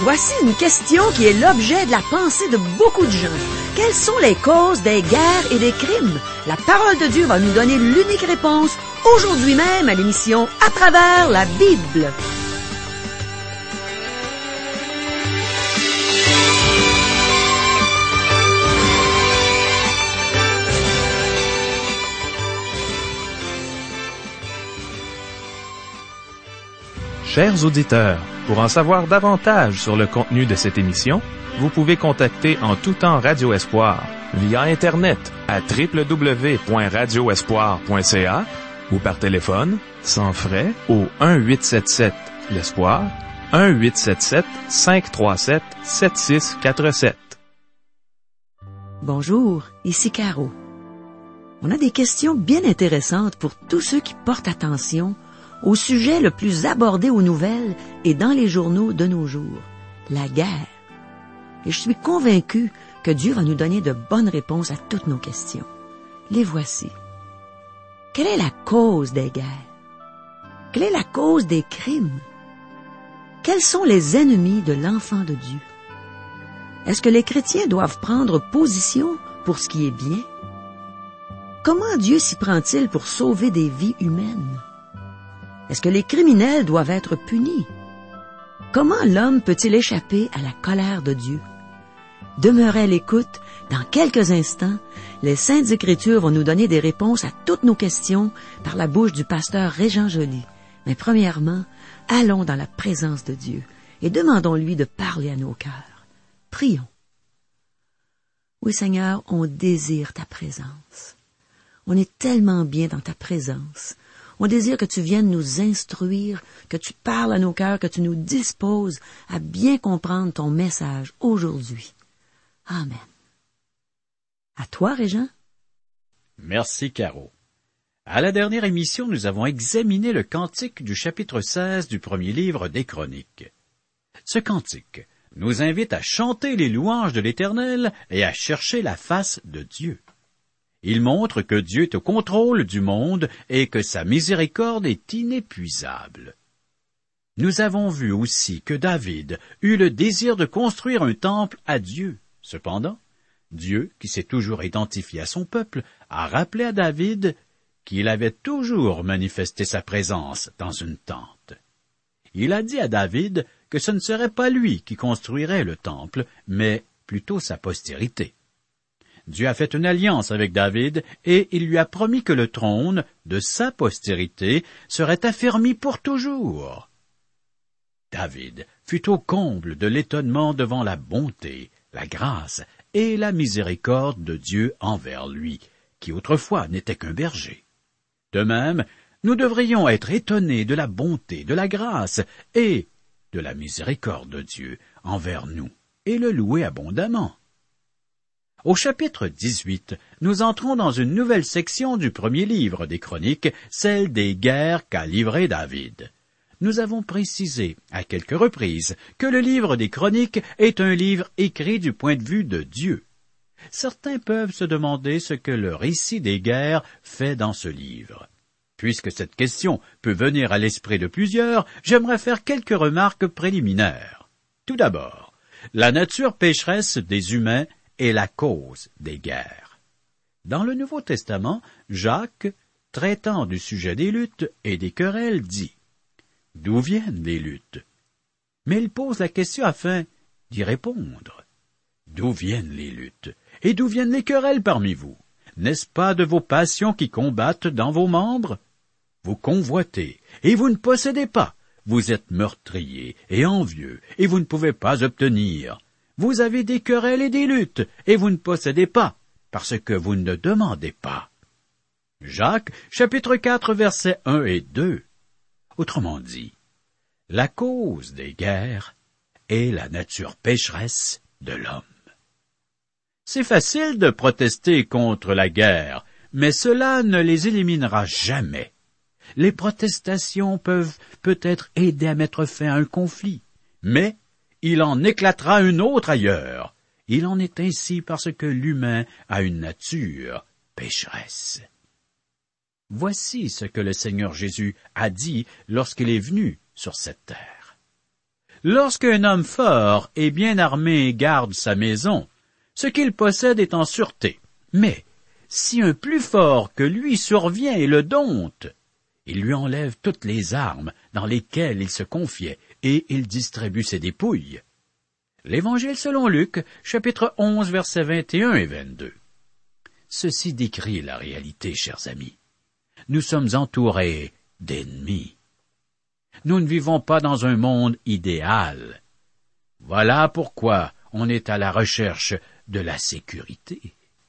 Voici une question qui est l'objet de la pensée de beaucoup de gens. Quelles sont les causes des guerres et des crimes? La parole de Dieu va nous donner l'unique réponse aujourd'hui même à l'émission À travers la Bible. Chers auditeurs, pour en savoir davantage sur le contenu de cette émission, vous pouvez contacter en tout temps Radio Espoir via Internet à www.radioespoir.ca ou par téléphone, sans frais, au 1-877-l'Espoir, 1-877-537-7647. Bonjour, ici Caro. On a des questions bien intéressantes pour tous ceux qui portent attention au sujet le plus abordé aux nouvelles et dans les journaux de nos jours, la guerre. Et je suis convaincu que Dieu va nous donner de bonnes réponses à toutes nos questions. Les voici. Quelle est la cause des guerres? Quelle est la cause des crimes? Quels sont les ennemis de l'enfant de Dieu? Est-ce que les chrétiens doivent prendre position pour ce qui est bien? Comment Dieu s'y prend-il pour sauver des vies humaines? Est-ce que les criminels doivent être punis? Comment l'homme peut-il échapper à la colère de Dieu? Demeurez à l'écoute. Dans quelques instants, les Saintes Écritures vont nous donner des réponses à toutes nos questions par la bouche du pasteur Régent Joly. Mais premièrement, allons dans la présence de Dieu et demandons-lui de parler à nos cœurs. Prions. Oui, Seigneur, on désire ta présence. On est tellement bien dans ta présence. On désire que tu viennes nous instruire, que tu parles à nos cœurs, que tu nous disposes à bien comprendre ton message aujourd'hui. Amen. À toi, Régent. Merci, Caro. À la dernière émission, nous avons examiné le cantique du chapitre 16 du premier livre des Chroniques. Ce cantique nous invite à chanter les louanges de l'Éternel et à chercher la face de Dieu. Il montre que Dieu est au contrôle du monde et que sa miséricorde est inépuisable. Nous avons vu aussi que David eut le désir de construire un temple à Dieu. Cependant, Dieu, qui s'est toujours identifié à son peuple, a rappelé à David qu'il avait toujours manifesté sa présence dans une tente. Il a dit à David que ce ne serait pas lui qui construirait le temple, mais plutôt sa postérité. Dieu a fait une alliance avec David et il lui a promis que le trône de sa postérité serait affermi pour toujours. David fut au comble de l'étonnement devant la bonté, la grâce et la miséricorde de Dieu envers lui, qui autrefois n'était qu'un berger. De même, nous devrions être étonnés de la bonté, de la grâce et de la miséricorde de Dieu envers nous et le louer abondamment. Au chapitre 18, nous entrons dans une nouvelle section du premier livre des Chroniques, celle des guerres qu'a livrées David. Nous avons précisé à quelques reprises que le livre des Chroniques est un livre écrit du point de vue de Dieu. Certains peuvent se demander ce que le récit des guerres fait dans ce livre. Puisque cette question peut venir à l'esprit de plusieurs, j'aimerais faire quelques remarques préliminaires. Tout d'abord, la nature pécheresse des humains est la cause des guerres. Dans le Nouveau Testament, Jacques, traitant du sujet des luttes et des querelles, dit « D'où viennent les luttes ?» Mais il pose la question afin d'y répondre. D'où viennent les luttes? Et d'où viennent les querelles parmi vous? N'est-ce pas de vos passions qui combattent dans vos membres? Vous convoitez, et vous ne possédez pas. Vous êtes meurtrier et envieux, et vous ne pouvez pas obtenir. Vous avez des querelles et des luttes, et vous ne possédez pas, parce que vous ne demandez pas. Jacques, chapitre 4, versets 1 et 2. Autrement dit, la cause des guerres est la nature pécheresse de l'homme. C'est facile de protester contre la guerre, mais cela ne les éliminera jamais. Les protestations peuvent peut-être aider à mettre fin à un conflit, mais il en éclatera une autre ailleurs. Il en est ainsi parce que l'humain a une nature pécheresse. Voici ce que le Seigneur Jésus a dit lorsqu'il est venu sur cette terre. Lorsqu'un homme fort et bien armé garde sa maison, ce qu'il possède est en sûreté. Mais si un plus fort que lui survient et le dompte, il lui enlève toutes les armes dans lesquelles il se confiait et il distribue ses dépouilles. L'Évangile selon Luc, chapitre 11, versets 21 et 22. Ceci décrit la réalité, chers amis. Nous sommes entourés d'ennemis. Nous ne vivons pas dans un monde idéal. Voilà pourquoi on est à la recherche de la sécurité.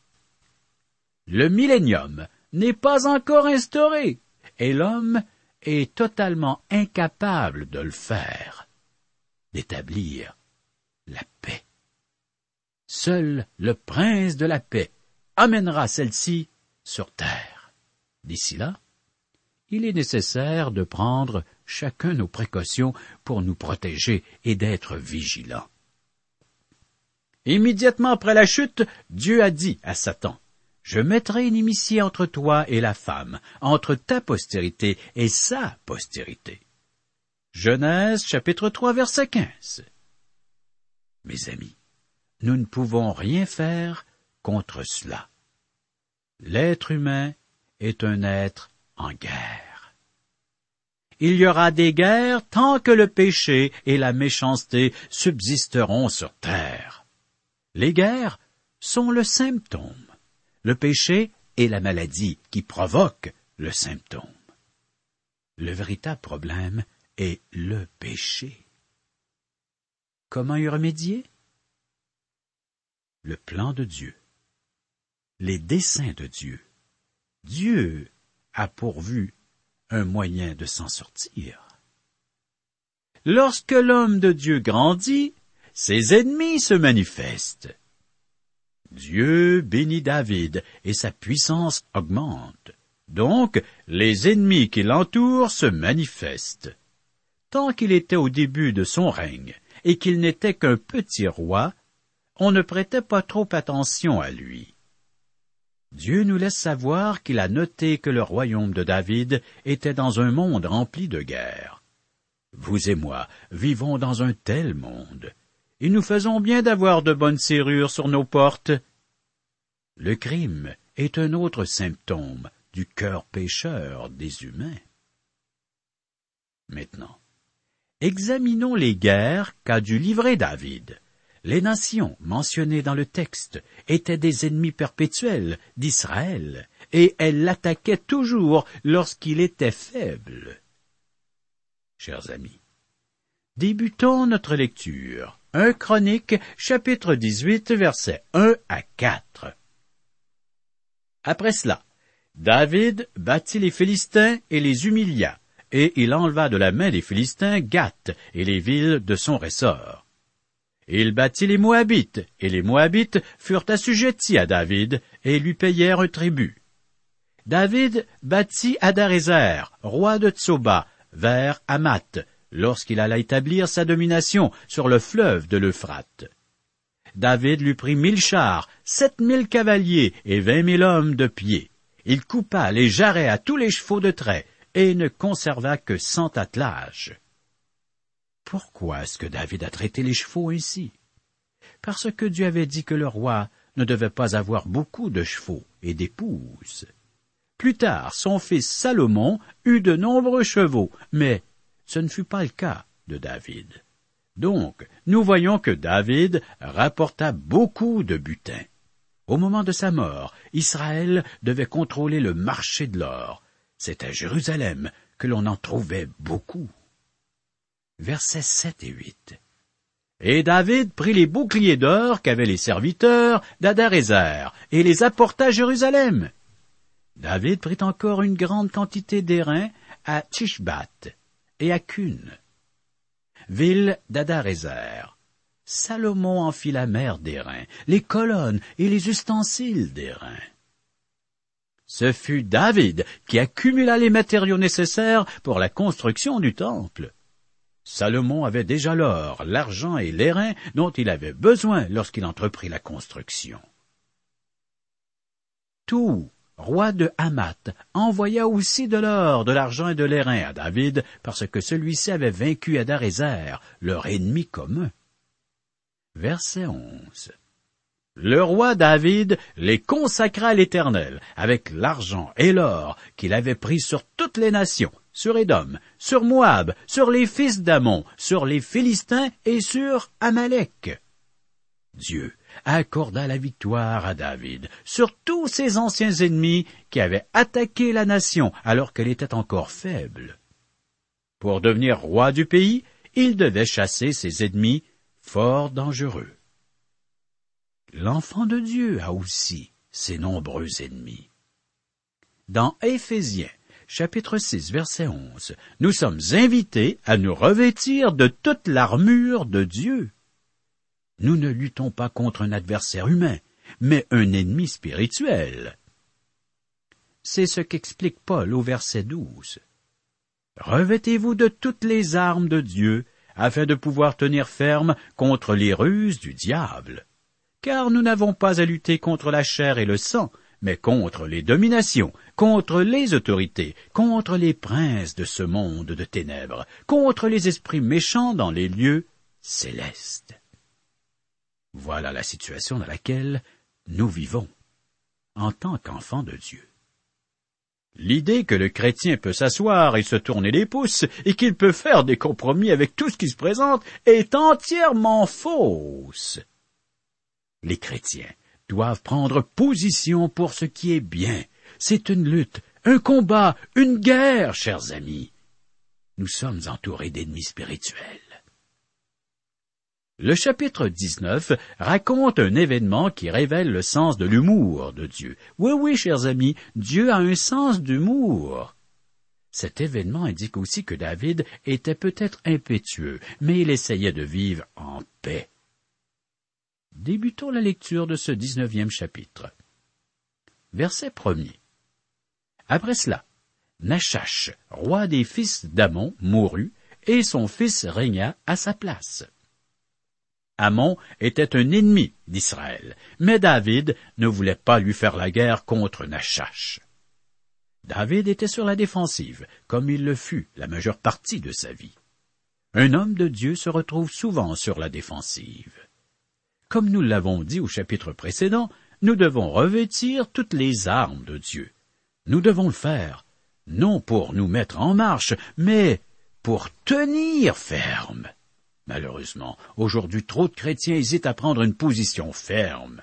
Le millénium n'est pas encore instauré, et l'homme est totalement incapable de le faire, d'établir la paix. Seul le prince de la paix amènera celle-ci sur terre. D'ici là, il est nécessaire de prendre chacun nos précautions pour nous protéger et d'être vigilants. Immédiatement après la chute, Dieu a dit à Satan, « Je mettrai une inimitié entre toi et la femme, entre ta postérité et sa postérité. » Genèse chapitre 3 verset 15. Mes amis, nous ne pouvons rien faire contre cela. L'être humain est un être en guerre. Il y aura des guerres tant que le péché et la méchanceté subsisteront sur terre. Les guerres sont le symptôme. Le péché est la maladie qui provoque le symptôme. Le véritable problème est le péché. Comment y remédier? Le plan de Dieu. Les desseins de Dieu. Dieu a pourvu un moyen de s'en sortir. Lorsque l'homme de Dieu grandit, ses ennemis se manifestent. Dieu bénit David et sa puissance augmente. Donc, les ennemis qui l'entourent se manifestent. Tant qu'il était au début de son règne et qu'il n'était qu'un petit roi, on ne prêtait pas trop attention à lui. Dieu nous laisse savoir qu'il a noté que le royaume de David était dans un monde rempli de guerres. Vous et moi vivons dans un tel monde, et nous faisons bien d'avoir de bonnes serrures sur nos portes. Le crime est un autre symptôme du cœur pécheur des humains. Maintenant, examinons les guerres qu'a dû livrer David. Les nations mentionnées dans le texte étaient des ennemis perpétuels d'Israël, et elles l'attaquaient toujours lorsqu'il était faible. Chers amis, débutons notre lecture. 1 Chroniques, chapitre 18, versets 1 à 4. Après cela, David battit les Philistins et les humilia, et il enleva de la main des Philistins Gath et les villes de son ressort. Il battit les Moabites, et les Moabites furent assujettis à David, et lui payèrent un tribut. David battit Hadarézer, roi de Tsoba, vers Hamath, lorsqu'il alla établir sa domination sur le fleuve de l'Euphrate. David lui prit 1000 chars, 7000 cavaliers et 20 000 hommes de pied. Il coupa les jarrets à tous les chevaux de trait, et ne conserva que 100 attelages. Pourquoi est-ce que David a traité les chevaux ainsi? Parce que Dieu avait dit que le roi ne devait pas avoir beaucoup de chevaux et d'épouses. Plus tard, son fils Salomon eut de nombreux chevaux, mais ce ne fut pas le cas de David. Donc, nous voyons que David rapporta beaucoup de butin. Au moment de sa mort, Israël devait contrôler le marché de l'or. C'est à Jérusalem que l'on en trouvait beaucoup. Versets 7 et 8. Et David prit les boucliers d'or qu'avaient les serviteurs d'Hadarézer et les apporta à Jérusalem. David prit encore une grande quantité d'airain à Tishbath et à Cun, ville d'Hadarézer. Salomon en fit la mer d'airain, les colonnes et les ustensiles d'airain. Ce fut David qui accumula les matériaux nécessaires pour la construction du temple. Salomon avait déjà l'or, l'argent et l'airain dont il avait besoin lorsqu'il entreprit la construction. Tout roi de Hamath, envoya aussi de l'or, de l'argent et de l'airain à David, parce que celui-ci avait vaincu Hadarézer, leur ennemi commun. Verset 11. Le roi David les consacra à l'Éternel, avec l'argent et l'or qu'il avait pris sur toutes les nations, sur Édom, sur Moab, sur les fils d'Ammon, sur les Philistins et sur Amalek. Dieu accorda la victoire à David sur tous ses anciens ennemis qui avaient attaqué la nation alors qu'elle était encore faible. Pour devenir roi du pays, il devait chasser ses ennemis fort dangereux. L'enfant de Dieu a aussi ses nombreux ennemis. Dans Éphésiens, chapitre 6, verset 11, nous sommes invités à nous revêtir de toute l'armure de Dieu. Nous ne luttons pas contre un adversaire humain, mais un ennemi spirituel. C'est ce qu'explique Paul au verset 12. Revêtez-vous de toutes les armes de Dieu, afin de pouvoir tenir ferme contre les ruses du diable. Car nous n'avons pas à lutter contre la chair et le sang, mais contre les dominations, contre les autorités, contre les princes de ce monde de ténèbres, contre les esprits méchants dans les lieux célestes. Voilà la situation dans laquelle nous vivons, en tant qu'enfants de Dieu. L'idée que le chrétien peut s'asseoir et se tourner les pouces et qu'il peut faire des compromis avec tout ce qui se présente est entièrement fausse. Les chrétiens doivent prendre position pour ce qui est bien. C'est une lutte, un combat, une guerre, chers amis. Nous sommes entourés d'ennemis spirituels. Le chapitre 19 raconte un événement qui révèle le sens de l'humour de Dieu. Oui, chers amis, Dieu a un sens d'humour. Cet événement indique aussi que David était peut-être impétueux, mais il essayait de vivre en paix. Débutons la lecture de ce 19e chapitre. Verset 1er. Après cela, Nachash, roi des fils d'Ammon, mourut, et son fils régna à sa place. Ammon était un ennemi d'Israël, mais David ne voulait pas lui faire la guerre contre Nachash. David était sur la défensive, comme il le fut la majeure partie de sa vie. Un homme de Dieu se retrouve souvent sur la défensive. Comme nous l'avons dit au chapitre précédent, nous devons revêtir toutes les armes de Dieu. Nous devons le faire, non pour nous mettre en marche, mais pour tenir ferme. Malheureusement, aujourd'hui, trop de chrétiens hésitent à prendre une position ferme.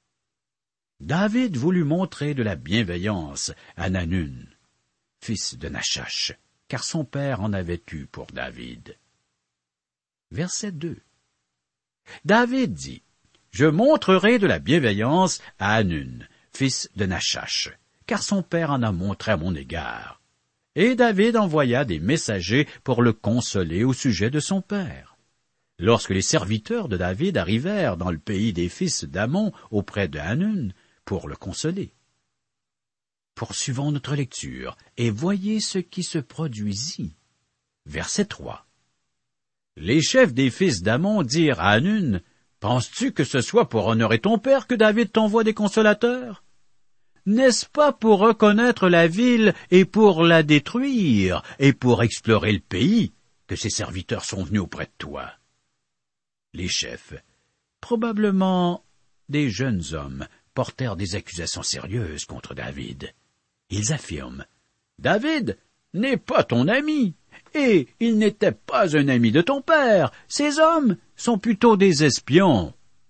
David voulut montrer de la bienveillance à Hanun, fils de Nachash, car son père en avait eu pour David. Verset 2. David dit, « Je montrerai de la bienveillance à Hanun, fils de Nachash, car son père en a montré à mon égard. » Et David envoya des messagers pour le consoler au sujet de son père. Lorsque les serviteurs de David arrivèrent dans le pays des fils d'Ammon auprès de Hanun pour le consoler. Poursuivons notre lecture et voyez ce qui se produisit. Verset 3. Les chefs des fils d'Ammon dirent à Hanun, « Penses-tu que ce soit pour honorer ton père que David t'envoie des consolateurs? N'est-ce pas pour reconnaître la ville et pour la détruire et pour explorer le pays que ces serviteurs sont venus auprès de toi? » Les chefs, probablement des jeunes hommes, portèrent des accusations sérieuses contre David. Ils affirment, « David n'est pas ton ami, et il n'était pas un ami de ton père. Ces hommes sont plutôt des espions. »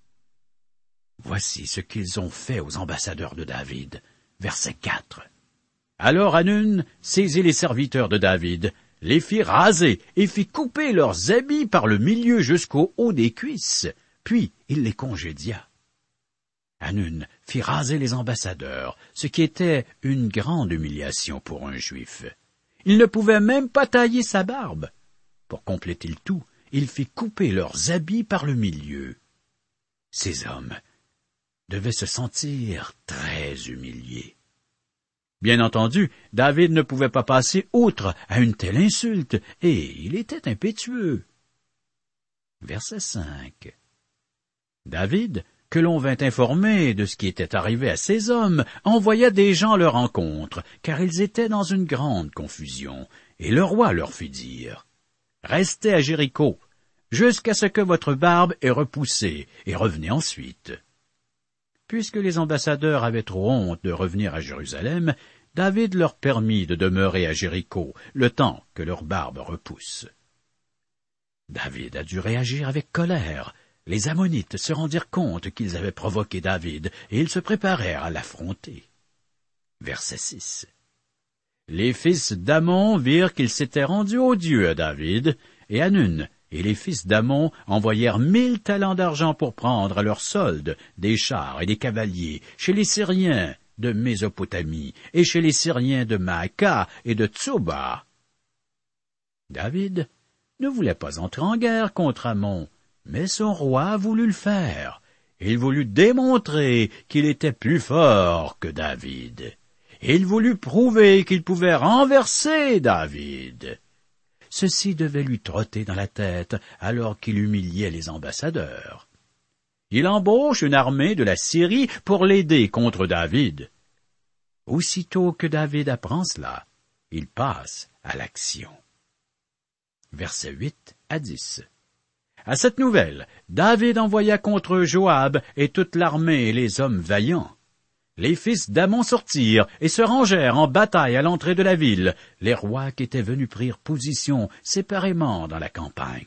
Voici ce qu'ils ont fait aux ambassadeurs de David. Verset 4. Alors Hanun saisit les serviteurs de David, les fit raser et fit couper leurs habits par le milieu jusqu'au haut des cuisses, puis il les congédia. Hanun fit raser les ambassadeurs, ce qui était une grande humiliation pour un Juif. Il ne pouvait même pas tailler sa barbe. Pour compléter le tout, il fit couper leurs habits par le milieu. Ces hommes devaient se sentir très humiliés. Bien entendu, David ne pouvait pas passer outre à une telle insulte, et il était impétueux. Verset 5. David que l'on vint informer de ce qui était arrivé à ces hommes, envoya des gens à leur rencontre, car ils étaient dans une grande confusion, et le roi leur fit dire, « Restez à Jéricho, jusqu'à ce que votre barbe ait repoussé, et revenez ensuite. » Puisque les ambassadeurs avaient trop honte de revenir à Jérusalem, David leur permit de demeurer à Jéricho le temps que leur barbe repousse. David a dû réagir avec colère. Les Ammonites se rendirent compte qu'ils avaient provoqué David, et ils se préparèrent à l'affronter. Verset 6. Les fils d'Ammon virent qu'ils s'étaient rendus odieux à David, et Hanun et les fils d'Ammon envoyèrent 1000 talents d'argent pour prendre à leur solde des chars et des cavaliers chez les Syriens de Mésopotamie et chez les Syriens de Maacah et de Tsoba. David ne voulait pas entrer en guerre contre Ammon, mais son roi voulut le faire. Il voulut démontrer qu'il était plus fort que David. Il voulut prouver qu'il pouvait renverser David. Ceci devait lui trotter dans la tête alors qu'il humiliait les ambassadeurs. Il embauche une armée de la Syrie pour l'aider contre David. Aussitôt que David apprend cela, il passe à l'action. Versets 8 à 10. À cette nouvelle, David envoya contre Joab et toute l'armée et les hommes vaillants. Les fils d'Ammon sortirent et se rangèrent en bataille à l'entrée de la ville. Les rois qui étaient venus prirent position séparément dans la campagne.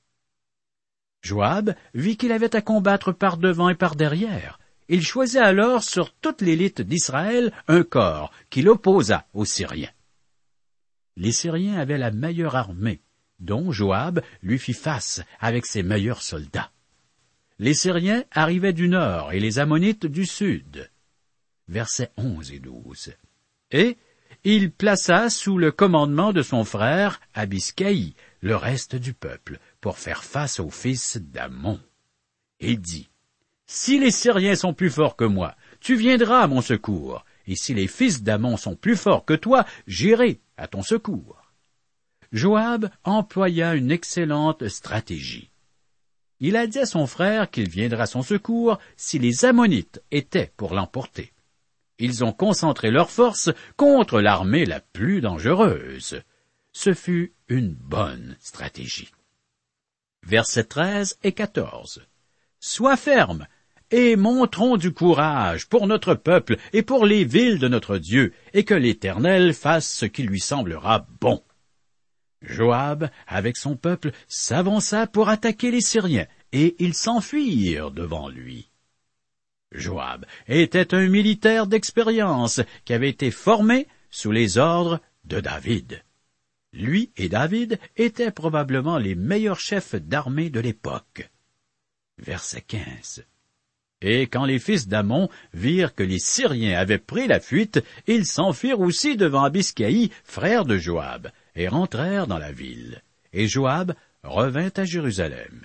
Joab vit qu'il avait à combattre par devant et par derrière. Il choisit alors sur toute l'élite d'Israël un corps qui l'opposa aux Syriens. Les Syriens avaient la meilleure armée, dont Joab lui fit face avec ses meilleurs soldats. Les Syriens arrivaient du nord et les Ammonites du sud. Versets 11 et 12. Et il plaça sous le commandement de son frère Abiskaï le reste du peuple pour faire face aux fils d'Ammon. Il dit, « Si les Syriens sont plus forts que moi, tu viendras à mon secours, et si les fils d'Ammon sont plus forts que toi, j'irai à ton secours. » Joab employa une excellente stratégie. Il a dit à son frère qu'il viendra à son secours si les Ammonites étaient pour l'emporter. Ils ont concentré leurs forces contre l'armée la plus dangereuse. Ce fut une bonne stratégie. Versets 13 et 14. Sois ferme et montrons du courage pour notre peuple et pour les villes de notre Dieu, et que l'Éternel fasse ce qui lui semblera bon. Joab, avec son peuple, s'avança pour attaquer les Syriens, et ils s'enfuirent devant lui. Joab était un militaire d'expérience qui avait été formé sous les ordres de David. Lui et David étaient probablement les meilleurs chefs d'armée de l'époque. Verset 15. Et quand les fils d'Ammon virent que les Syriens avaient pris la fuite, ils s'enfuirent aussi devant Abiskaï, frère de Joab, et rentrèrent dans la ville. Et Joab revint à Jérusalem.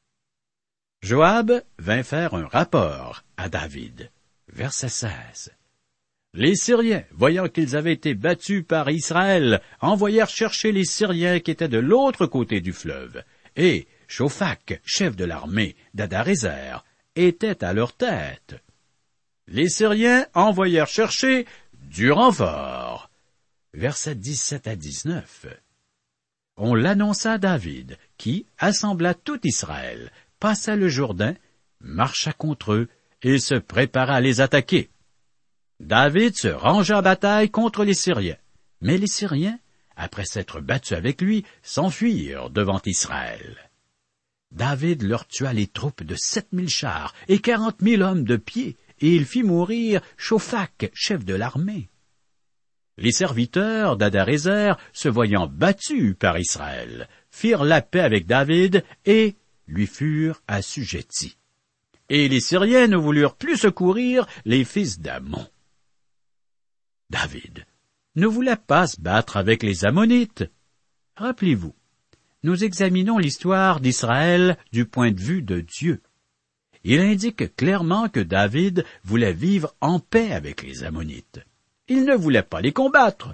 Joab vint faire un rapport à David. Verset 16. Les Syriens, voyant qu'ils avaient été battus par Israël, envoyèrent chercher les Syriens qui étaient de l'autre côté du fleuve, et Shophak, chef de l'armée d'Hadarézer, était à leur tête. Les Syriens envoyèrent chercher du renfort. Versets 17 à 19. On l'annonça à David, qui assembla tout Israël, passa le Jourdain, marcha contre eux et se prépara à les attaquer. David se rangea en bataille contre les Syriens, mais les Syriens, après s'être battus avec lui, s'enfuirent devant Israël. David leur tua les troupes de 7000 chars et 40 000 hommes de pied, et il fit mourir Shophak, chef de l'armée. Les serviteurs d'Hadarézer, se voyant battus par Israël, firent la paix avec David et lui furent assujettis. Et les Syriens ne voulurent plus secourir les fils d'Ammon. David ne voulait pas se battre avec les Ammonites. Rappelez-vous, nous examinons l'histoire d'Israël du point de vue de Dieu. Il indique clairement que David voulait vivre en paix avec les Ammonites. Il ne voulait pas les combattre.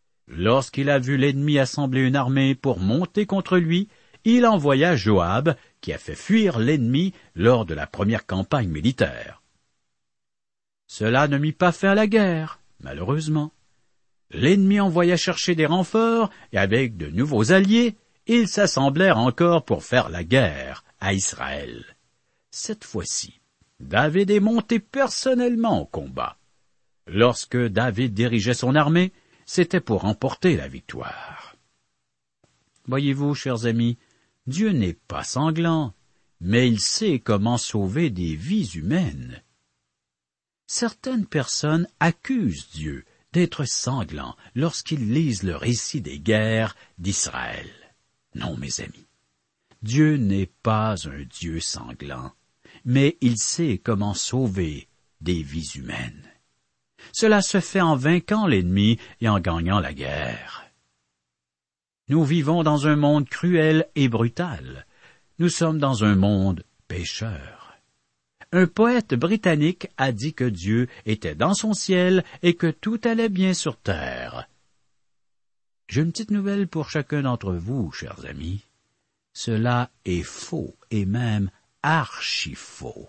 Lorsqu'il a vu l'ennemi assembler une armée pour monter contre lui, il envoya Joab, qui a fait fuir l'ennemi lors de la première campagne militaire. Cela ne mit pas fin à la guerre, malheureusement. L'ennemi envoya chercher des renforts et avec de nouveaux alliés, ils s'assemblèrent encore pour faire la guerre à Israël. Cette fois-ci, David est monté personnellement au combat. Lorsque David dirigeait son armée, c'était pour remporter la victoire. Voyez-vous, chers amis, Dieu n'est pas sanglant, mais il sait comment sauver des vies humaines. Certaines personnes accusent Dieu d'être sanglant lorsqu'ils lisent le récit des guerres d'Israël. Non, mes amis, Dieu n'est pas un Dieu sanglant, mais il sait comment sauver des vies humaines. Cela se fait en vainquant l'ennemi et en gagnant la guerre. Nous vivons dans un monde cruel et brutal. Nous sommes dans un monde pécheur. Un poète britannique a dit que Dieu était dans son ciel et que tout allait bien sur terre. J'ai une petite nouvelle pour chacun d'entre vous, chers amis. Cela est faux et même archi-faux.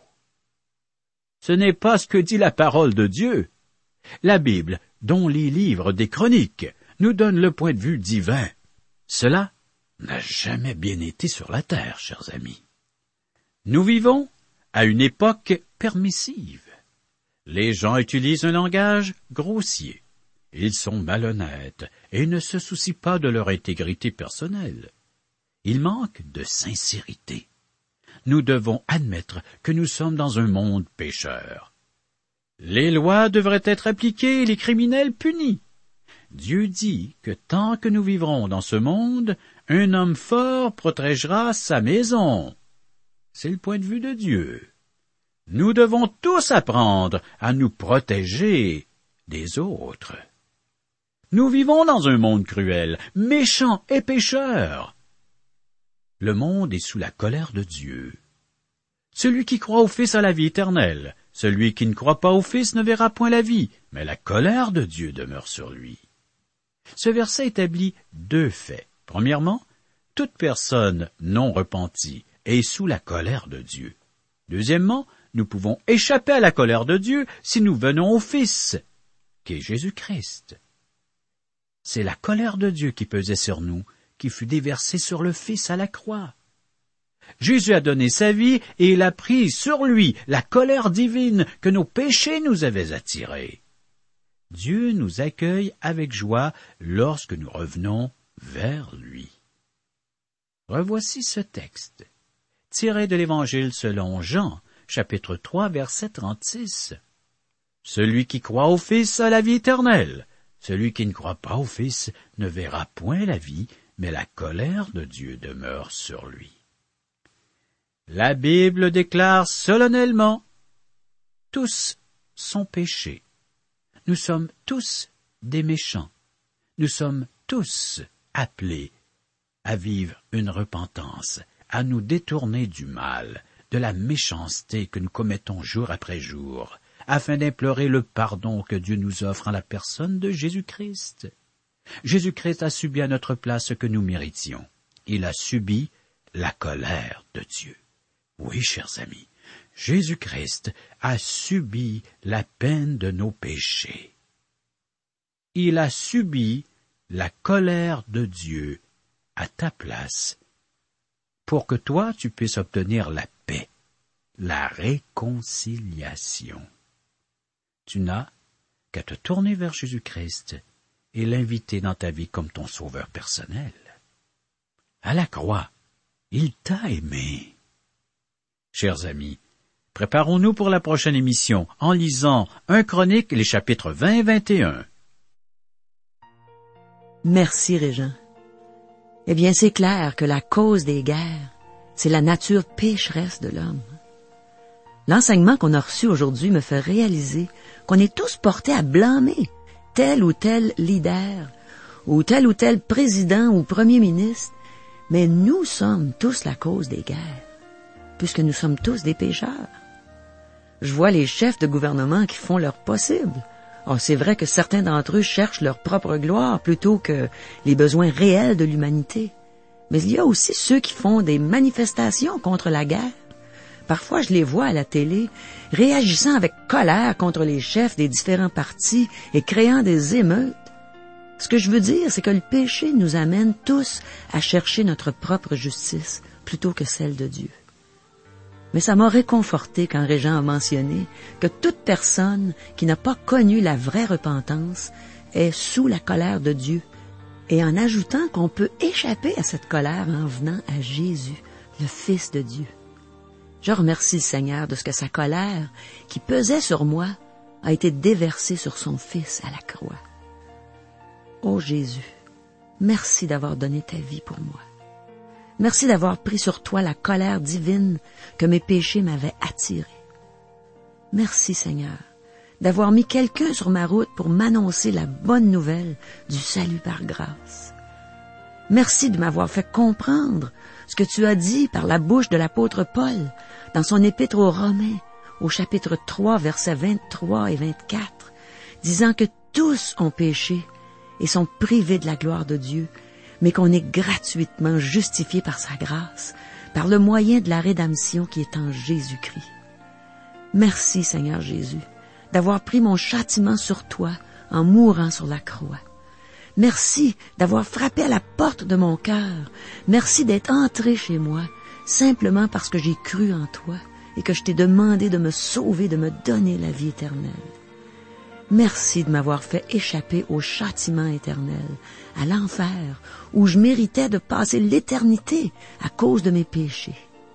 Ce n'est pas ce que dit la parole de Dieu. La Bible, dont les livres des Chroniques, nous donne le point de vue divin. Cela n'a jamais bien été sur la terre, chers amis. Nous vivons à une époque permissive. Les gens utilisent un langage grossier. Ils sont malhonnêtes et ne se soucient pas de leur intégrité personnelle. Ils manquent de sincérité. Nous devons admettre que nous sommes dans un monde pécheur. Les lois devraient être appliquées et les criminels punis. Dieu dit que tant que nous vivrons dans ce monde, un homme fort protégera sa maison. C'est le point de vue de Dieu. Nous devons tous apprendre à nous protéger des autres. Nous vivons dans un monde cruel, méchant et pécheur. Le monde est sous la colère de Dieu. Celui qui croit au Fils a la vie éternelle. Celui qui ne croit pas au Fils ne verra point la vie, mais la colère de Dieu demeure sur lui. Ce verset établit deux faits. Premièrement, toute personne non repentie est sous la colère de Dieu. Deuxièmement, nous pouvons échapper à la colère de Dieu si nous venons au Fils, qui est Jésus-Christ. C'est la colère de Dieu qui pesait sur nous, qui fut déversée sur le Fils à la croix. Jésus a donné sa vie et il a pris sur lui la colère divine que nos péchés nous avaient attirés. Dieu nous accueille avec joie lorsque nous revenons vers lui. Revoici ce texte, tiré de l'Évangile selon Jean, chapitre 3, verset 36. Celui qui croit au Fils a la vie éternelle. Celui qui ne croit pas au Fils ne verra point la vie, mais la colère de Dieu demeure sur lui. La Bible déclare solennellement, tous sont péchés. Nous sommes tous des méchants. Nous sommes tous appelés à vivre une repentance, à nous détourner du mal, de la méchanceté que nous commettons jour après jour, afin d'implorer le pardon que Dieu nous offre en la personne de Jésus-Christ. Jésus-Christ a subi à notre place ce que nous méritions. Il a subi la colère de Dieu. Oui, chers amis, Jésus-Christ a subi la peine de nos péchés. Il a subi la colère de Dieu à ta place pour que toi tu puisses obtenir la paix, la réconciliation. Tu n'as qu'à te tourner vers Jésus-Christ et l'inviter dans ta vie comme ton sauveur personnel. À la croix, il t'a aimé. Chers amis, préparons-nous pour la prochaine émission en lisant 1 Chroniques, les chapitres 20 et 21. Merci, Régent. Eh bien, c'est clair que la cause des guerres, c'est la nature pécheresse de l'homme. L'enseignement qu'on a reçu aujourd'hui me fait réaliser qu'on est tous portés à blâmer tel ou tel leader, ou tel président ou premier ministre, mais nous sommes tous la cause des guerres, puisque nous sommes tous des pécheurs. Je vois les chefs de gouvernement qui font leur possible. Oh, c'est vrai que certains d'entre eux cherchent leur propre gloire plutôt que les besoins réels de l'humanité. Mais il y a aussi ceux qui font des manifestations contre la guerre. Parfois, je les vois à la télé, réagissant avec colère contre les chefs des différents partis et créant des émeutes. Ce que je veux dire, c'est que le péché nous amène tous à chercher notre propre justice plutôt que celle de Dieu. Mais ça m'a réconforté quand Régent a mentionné que toute personne qui n'a pas connu la vraie repentance est sous la colère de Dieu, et en ajoutant qu'on peut échapper à cette colère en venant à Jésus, le Fils de Dieu. Je remercie le Seigneur de ce que sa colère, qui pesait sur moi, a été déversée sur son Fils à la croix. Ô Jésus, merci d'avoir donné ta vie pour moi. Merci d'avoir pris sur toi la colère divine que mes péchés m'avaient attirée. Merci Seigneur d'avoir mis quelqu'un sur ma route pour m'annoncer la bonne nouvelle du salut par grâce. Merci de m'avoir fait comprendre ce que tu as dit par la bouche de l'apôtre Paul dans son épître aux Romains, au chapitre 3, versets 23 et 24, disant que tous ont péché et sont privés de la gloire de Dieu, mais qu'on est gratuitement justifié par sa grâce, par le moyen de la rédemption qui est en Jésus-Christ. Merci, Seigneur Jésus, d'avoir pris mon châtiment sur toi en mourant sur la croix. Merci d'avoir frappé à la porte de mon cœur. Merci d'être entré chez moi, simplement parce que j'ai cru en toi et que je t'ai demandé de me sauver, de me donner la vie éternelle. Merci de m'avoir fait échapper au châtiment éternel, à l'enfer, où je méritais de passer l'éternité à cause de mes péchés.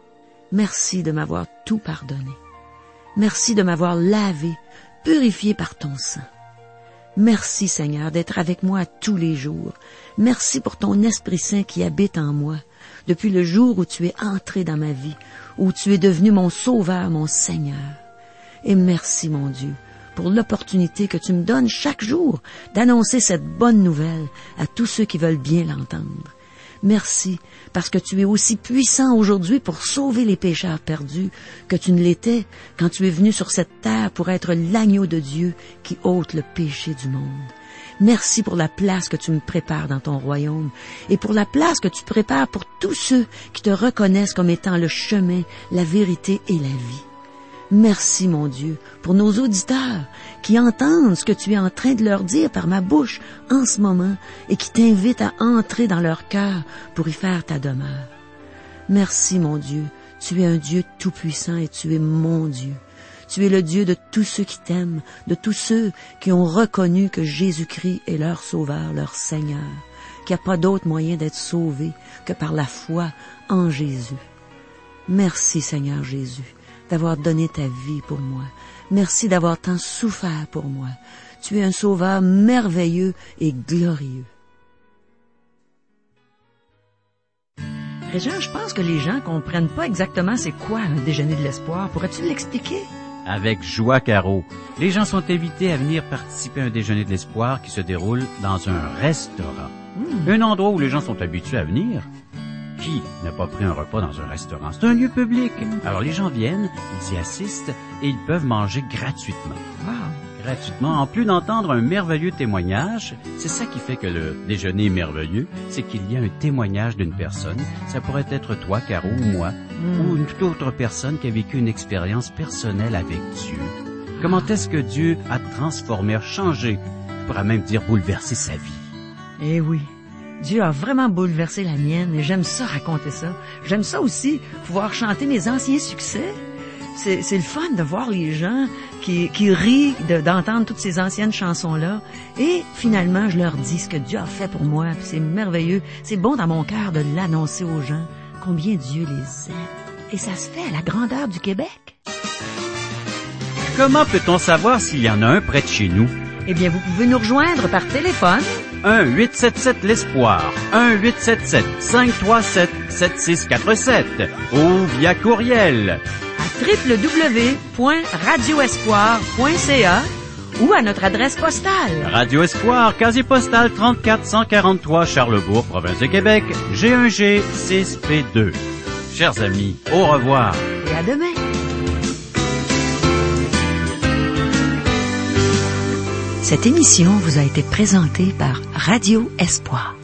Merci de m'avoir tout pardonné. Merci de m'avoir lavé, purifié par ton sang. Merci, Seigneur, d'être avec moi tous les jours. Merci pour ton Esprit Saint qui habite en moi, depuis le jour où tu es entré dans ma vie, où tu es devenu mon Sauveur, mon Seigneur. Et merci, mon Dieu, pour l'opportunité que tu me donnes chaque jour d'annoncer cette bonne nouvelle à tous ceux qui veulent bien l'entendre. Merci, parce que tu es aussi puissant aujourd'hui pour sauver les pécheurs perdus que tu ne l'étais quand tu es venu sur cette terre pour être l'agneau de Dieu qui ôte le péché du monde. Merci pour la place que tu me prépares dans ton royaume et pour la place que tu prépares pour tous ceux qui te reconnaissent comme étant le chemin, la vérité et la vie. Merci, mon Dieu, pour nos auditeurs qui entendent ce que tu es en train de leur dire par ma bouche en ce moment et qui t'invitent à entrer dans leur cœur pour y faire ta demeure. Merci, mon Dieu, tu es un Dieu tout-puissant et tu es mon Dieu. Tu es le Dieu de tous ceux qui t'aiment, de tous ceux qui ont reconnu que Jésus-Christ est leur Sauveur, leur Seigneur, qu'il n'y a pas d'autre moyen d'être sauvé que par la foi en Jésus. Merci, Seigneur Jésus, d'avoir donné ta vie pour moi. Merci d'avoir tant souffert pour moi. Tu es un Sauveur merveilleux et glorieux. Régent, je pense que les gens comprennent pas exactement c'est quoi un déjeuner de l'espoir. Pourrais-tu l'expliquer? Avec joie, Caro. Les gens sont invités à venir participer à un déjeuner de l'espoir qui se déroule dans un restaurant. Un endroit où les gens sont habitués à venir. Qui n'a pas pris un repas dans un restaurant? C'est un lieu public. Alors les gens viennent, ils y assistent et ils peuvent manger gratuitement. Wow. Gratuitement, en plus d'entendre un merveilleux témoignage. C'est ça qui fait que le déjeuner est merveilleux, c'est qu'il y a un témoignage d'une personne. Ça pourrait être toi, Caro, ou moi, ou une toute autre personne qui a vécu une expérience personnelle avec Dieu. Comment est-ce que Dieu a transformé, a changé, je pourrais même dire bouleversé sa vie. Eh oui. Dieu a vraiment bouleversé la mienne et j'aime ça raconter ça. J'aime ça aussi, pouvoir chanter mes anciens succès. C'est le fun de voir les gens qui rient d'entendre toutes ces anciennes chansons-là. Et finalement, je leur dis ce que Dieu a fait pour moi. Puis c'est merveilleux. C'est bon dans mon cœur de l'annoncer aux gens, combien Dieu les aime. Et ça se fait à la grandeur du Québec. Comment peut-on savoir s'il y en a un près de chez nous? Eh bien, vous pouvez nous rejoindre par téléphone. 1-877-l'Espoir, 1-877-537-7647 ou via courriel à www.radioespoir.ca ou à notre adresse postale. Radio Espoir, casier postal 34 Charlebourg, province de Québec, G1G 6P2. Chers amis, au revoir. Et à demain. Cette émission vous a été présentée par Radio Espoir.